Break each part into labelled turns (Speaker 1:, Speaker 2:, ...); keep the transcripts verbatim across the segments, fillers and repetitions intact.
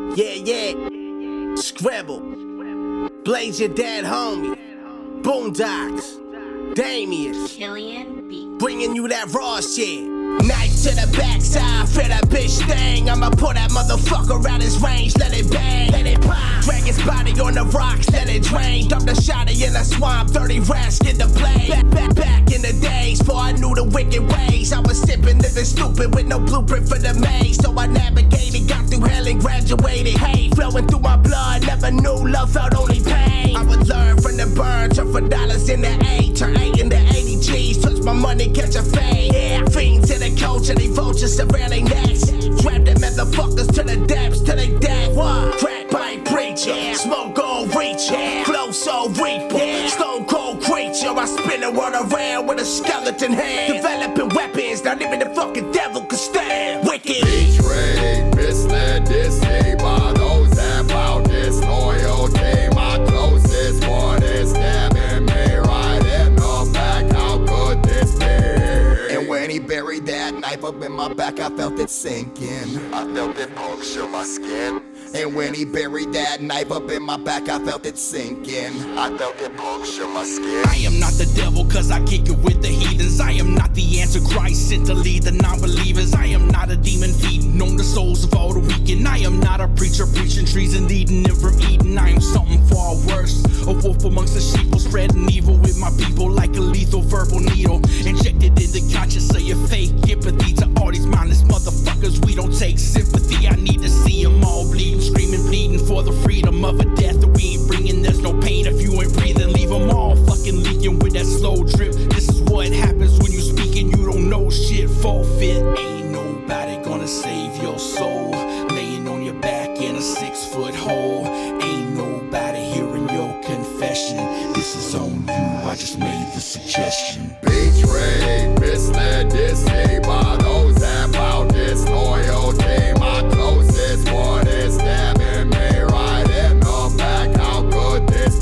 Speaker 1: Yeah, yeah. Scribble. Blaze your dead homie. Boondocks. Damien.
Speaker 2: Killian B.
Speaker 1: Bringing you that raw shit. Knife to the backside, feel that bitch sting. I'ma pull that motherfucker out his range, let it bang, let it pop. Drag his body on the rocks, let it drain. Dump the shotty in the swamp, dirty rats get the blade. Back, back, back in the days, before I knew the wicked ways. I was sipping, living stupid with no blueprint for the maze. So I navigated, got through hell and graduated. Hey, flowing through my blood, never knew love felt only pain. I would learn from the burn, turn for dollars in the A, turn eight into eighty G's, touch my money, catch a fade. Yeah, fiend to the culture, they vultures around their necks. Trap them motherfuckers to the depths, to they death. What? Crack pipe preacher, yeah. Smoke gon' reach, yeah. Flow so reaper, yeah. Stone cold creature. I spin the world around with a skeleton hand. Developing weapons, not even the fucking devil can stand. Wicked.
Speaker 3: Betrayed, misled, deceived by those that bout disloyalty. My closest one is stabbing me right in the back. How could this be? And when he buried that knife up in my back, I felt it sinking. I felt it puncture my skin. And when he buried that knife up in my back, I felt it sinking. I felt it puncture my skin.
Speaker 4: I am not the devil, cause I kick it with the heathens. I am not the Antichrist sent to lead the non-believers. I am not a demon feeding on the souls of all the weekend. I am not a preacher preaching treason, leading them from Eden. I am something far worse, a wolf amongst the sheep, spreading evil with my people like a lethal verbal needle. Injected in the conscience of your fake empathy. To all these mindless motherfuckers, we don't take sympathy. I need to see them all bleeding, screaming, bleeding for the freedom of a death that we ain't bringing. There's no pain if you ain't breathing. Leave them all fucking leaking with that slow drip. This is what happens when you speak and you don't know shit. Forfeit. Ain't nobody gonna save your soul, laying on your back in a six foot hole. Ain't nobody hearing your confession. This is on you, I just made the suggestion.
Speaker 3: Betrayed, misled, deceived by those that bout disloyalty. My closest one is stabbing me right in the back. How could this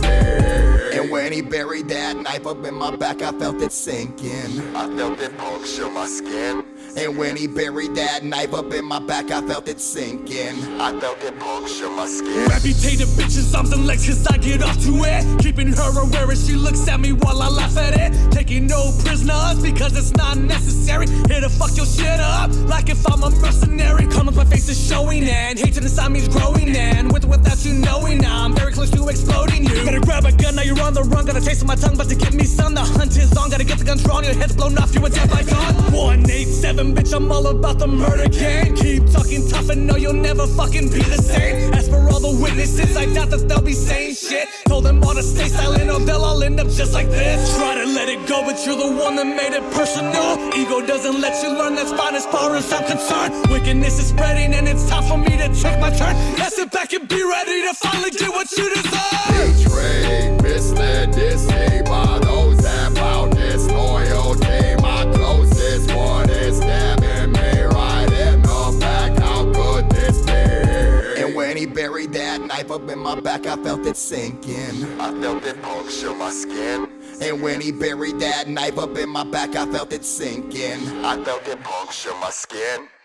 Speaker 3: be? And when he buried that knife up in my back, I felt it sinking. I felt it puncture my skin. And when he buried that knife up in my back, I felt it sinking. I felt it puncture my skin.
Speaker 5: Reputation bitches, arms and legs, cause I get off to it. Keeping her aware as she looks at me while I laugh at it. Taking no prisoners because it's not necessary. Here to fuck your shit up like if I'm a mercenary. Come my face is showing and hatred inside me is growing. And with or without you knowing, now I'm very close to exploding you. Better grab a gun, now you're on the run. Got a taste of my tongue, but to give me some. The hunt is on, gotta get the gun drawn. Your head's blown off, you a dead by dawn. one eight seven, bitch, I'm all about the murder gang. Keep talking tough and know you'll never fucking be the same. As for all the witnesses, I doubt that they'll be saying shit. Told them all to stay silent or they'll all end up just like this. Try to let it go, but you're the one that made it personal. Ego doesn't let you learn, that's fine as far as I'm concerned. Wickedness is spreading and it's time for me to take my turn. Now sit back and be ready to finally get what you deserve.
Speaker 3: Betrayed, misled, deceived by those that bout disloyalty. My closest one is stabbing me right in the back. How could this be? And when he buried that knife up in my back, I felt it sinking. I felt it puncture my skin. And when he buried that knife up in my back, I felt it sinking. I felt it puncture my skin.